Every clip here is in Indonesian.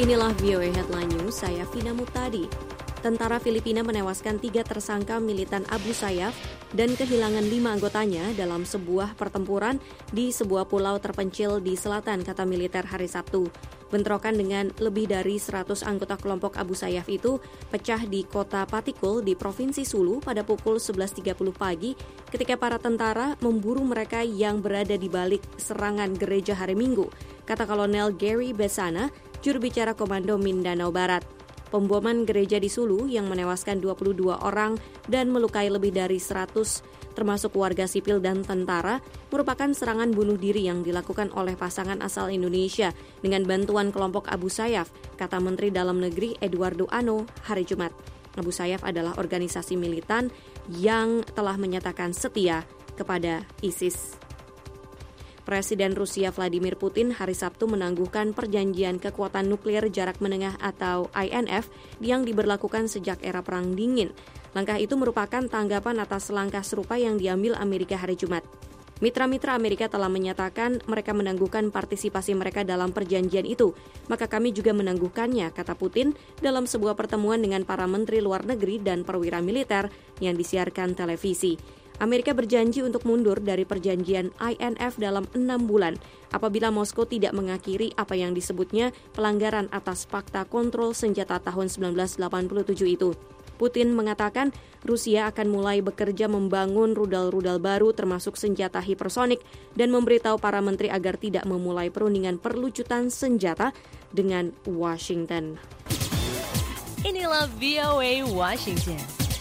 Inilah VOA Headline News, saya Vina Mutadi. Tentara Filipina menewaskan 3 tersangka militan Abu Sayyaf dan kehilangan 5 anggotanya dalam sebuah pertempuran di sebuah pulau terpencil di selatan, kata militer hari Sabtu. Bentrokan dengan lebih dari 100 anggota kelompok Abu Sayyaf itu pecah di kota Patikul di Provinsi Sulu pada pukul 11.30 pagi ketika para tentara memburu mereka yang berada di balik serangan gereja hari Minggu, kata Kolonel Gary Besana, juru bicara Komando Mindanao Barat. Pemboman gereja di Sulu yang menewaskan 22 orang dan melukai lebih dari 100 termasuk warga sipil dan tentara merupakan serangan bunuh diri yang dilakukan oleh pasangan asal Indonesia dengan bantuan kelompok Abu Sayyaf, kata Menteri Dalam Negeri Eduardo Ano hari Jumat. Abu Sayyaf adalah organisasi militan yang telah menyatakan setia kepada ISIS. Presiden Rusia Vladimir Putin hari Sabtu menangguhkan perjanjian kekuatan nuklir jarak menengah atau INF yang diberlakukan sejak era Perang Dingin. Langkah itu merupakan tanggapan atas langkah serupa yang diambil Amerika hari Jumat. Mitra-mitra Amerika telah menyatakan mereka menangguhkan partisipasi mereka dalam perjanjian itu. Maka kami juga menangguhkannya, kata Putin dalam sebuah pertemuan dengan para menteri luar negeri dan perwira militer yang disiarkan televisi. Amerika berjanji untuk mundur dari perjanjian INF dalam 6 bulan apabila Moskow tidak mengakhiri apa yang disebutnya pelanggaran atas Fakta Kontrol Senjata tahun 1987 itu. Putin mengatakan Rusia akan mulai bekerja membangun rudal-rudal baru termasuk senjata hipersonik dan memberitahu para menteri agar tidak memulai perundingan perlucutan senjata dengan Washington. Inilah VOA Washington.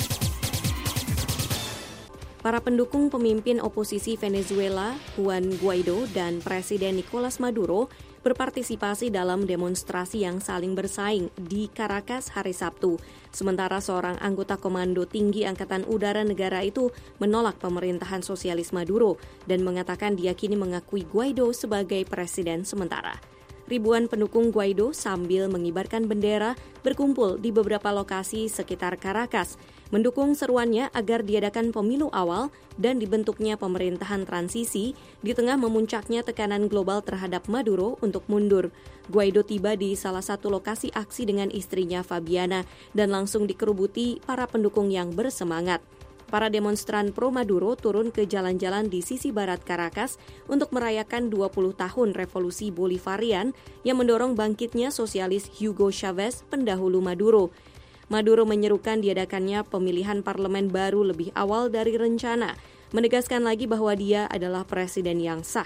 Para pendukung pemimpin oposisi Venezuela, Juan Guaido, dan Presiden Nicolas Maduro berpartisipasi dalam demonstrasi yang saling bersaing di Caracas hari Sabtu. Sementara seorang anggota Komando Tinggi Angkatan Udara negara itu menolak pemerintahan sosialis Maduro dan mengatakan dia kini mengakui Guaido sebagai presiden sementara. Ribuan pendukung Guaido sambil mengibarkan bendera berkumpul di beberapa lokasi sekitar Caracas, mendukung seruannya agar diadakan pemilu awal dan dibentuknya pemerintahan transisi di tengah memuncaknya tekanan global terhadap Maduro untuk mundur. Guaido tiba di salah satu lokasi aksi dengan istrinya Fabiana dan langsung dikerubuti para pendukung yang bersemangat. Para demonstran pro-Maduro turun ke jalan-jalan di sisi barat Caracas untuk merayakan 20 tahun revolusi Bolivarian yang mendorong bangkitnya sosialis Hugo Chavez pendahulu Maduro. Maduro menyerukan diadakannya pemilihan parlemen baru lebih awal dari rencana, menegaskan lagi bahwa dia adalah presiden yang sah.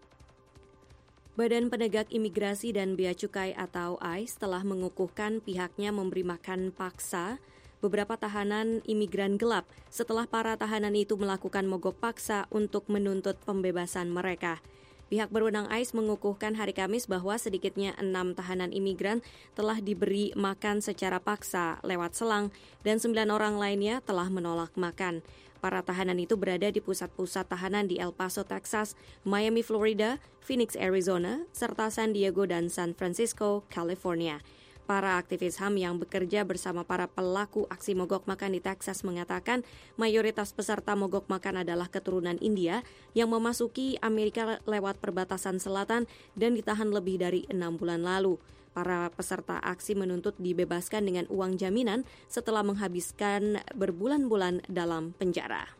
Badan Penegak Imigrasi dan Bea Cukai atau ICE telah mengukuhkan pihaknya memberi makan paksa beberapa tahanan imigran gelap setelah para tahanan itu melakukan mogok paksa untuk menuntut pembebasan mereka. Pihak berwenang ICE mengukuhkan hari Kamis bahwa sedikitnya 6 tahanan imigran telah diberi makan secara paksa lewat selang dan 9 orang lainnya telah menolak makan. Para tahanan itu berada di pusat-pusat tahanan di El Paso, Texas, Miami, Florida, Phoenix, Arizona, serta San Diego dan San Francisco, California. Para aktivis HAM yang bekerja bersama para pelaku aksi mogok makan di Texas mengatakan mayoritas peserta mogok makan adalah keturunan India yang memasuki Amerika lewat perbatasan selatan dan ditahan lebih dari 6 bulan lalu. Para peserta aksi menuntut dibebaskan dengan uang jaminan setelah menghabiskan berbulan-bulan dalam penjara.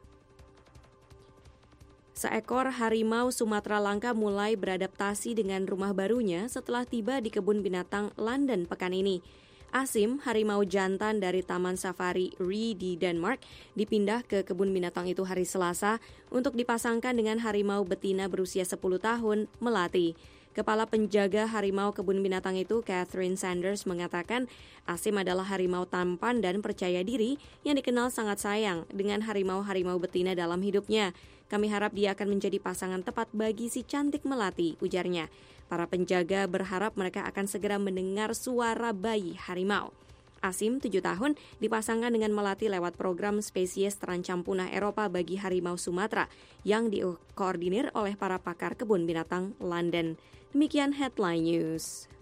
Seekor harimau Sumatera langka mulai beradaptasi dengan rumah barunya setelah tiba di kebun binatang London pekan ini. Asim, harimau jantan dari Taman Safari Ri di Denmark, dipindah ke kebun binatang itu hari Selasa untuk dipasangkan dengan harimau betina berusia 10 tahun, Melati. Kepala penjaga harimau kebun binatang itu, Catherine Sanders, mengatakan Asim adalah harimau tampan dan percaya diri yang dikenal sangat sayang dengan harimau-harimau betina dalam hidupnya. Kami harap dia akan menjadi pasangan tepat bagi si cantik Melati, ujarnya. Para penjaga berharap mereka akan segera mendengar suara bayi harimau. Asim, 7 tahun, dipasangkan dengan Melati lewat program spesies terancam punah Eropa bagi harimau Sumatera yang dikoordinir oleh para pakar kebun binatang London. Demikian Headline News.